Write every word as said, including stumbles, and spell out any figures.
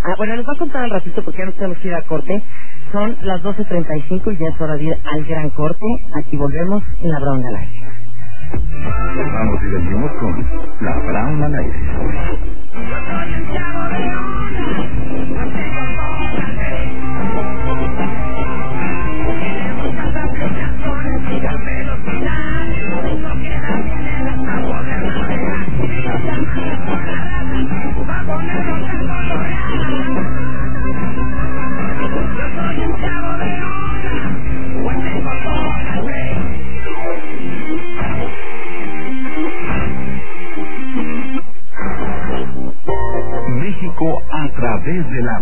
Ah, bueno, les voy a contar al ratito porque ya nos tenemos que ir a corte. Son las doce treinta y cinco y ya es hora de ir al gran corte. Aquí volvemos en la Brown al aire. Vamos y venimos con la Brown al aire. México a través de la